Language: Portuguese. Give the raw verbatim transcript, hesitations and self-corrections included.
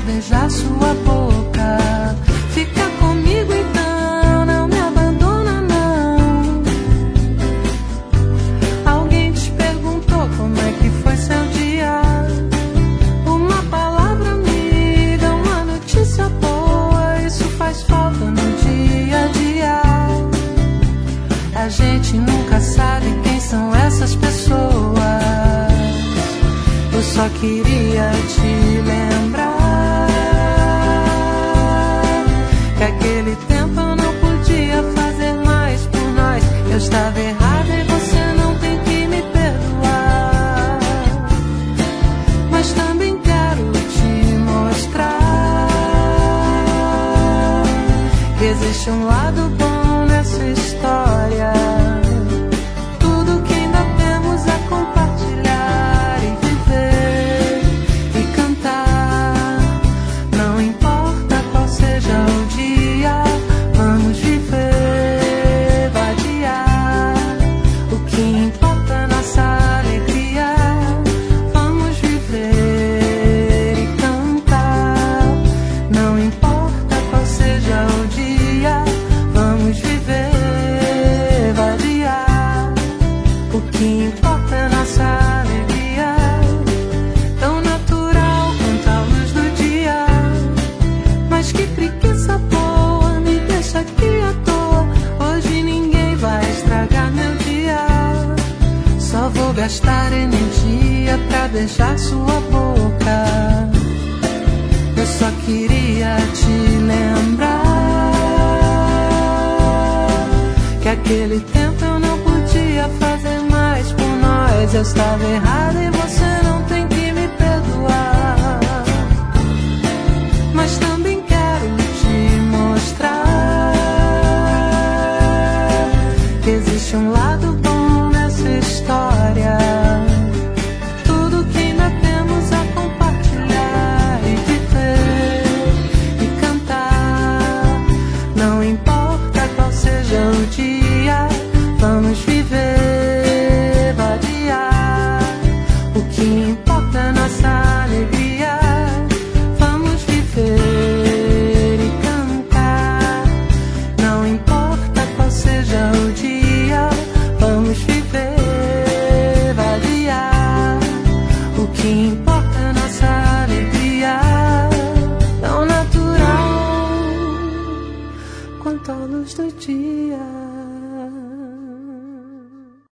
beijar sua boca. Fica comigo então, não me abandona não. Alguém te perguntou como é que foi seu dia? Uma palavra amiga, uma notícia boa, isso faz falta no dia a dia. A gente nunca sabe quem são essas pessoas. Eu só queria te lembrar que aquele tempo eu não podia fazer mais por nós. Eu estava errada e você não tem que me perdoar. Mas também quero te mostrar que existe um lado bom nessa história. Tudo que ainda temos a compartilhar e viver e cantar. Não importa qual seja o dia, vamos viver, vadiar. O que importa é nossa alegria. Vamos viver e cantar. Não importa qual seja o dia, vamos viver, vadiar. O que importa é nossa alegria. Tão natural quanto a luz do dia. Mas que preguiça boa, me deixa aqui à toa. Hoje ninguém vai estragar meu dia. Só vou gastar energia pra beijar sua boca. Eu só queria te lembrar que aquele tempo eu não podia fazer mais por nós. Eu estava errada e você não tem que me perdoar. Mas também quero te mostrar que existe um lado bom nessa história. Tudo que ainda temos a compartilhar e viver e cantar. Não importa qual seja o dia, vamos viver, vadiar. O que importa é nossa alegria. Vamos viver e cantar. Não importa qual seja o dia, vamos viver, vadiar. O que importa é nossa alegria. Tão natural quanto a luz do dia.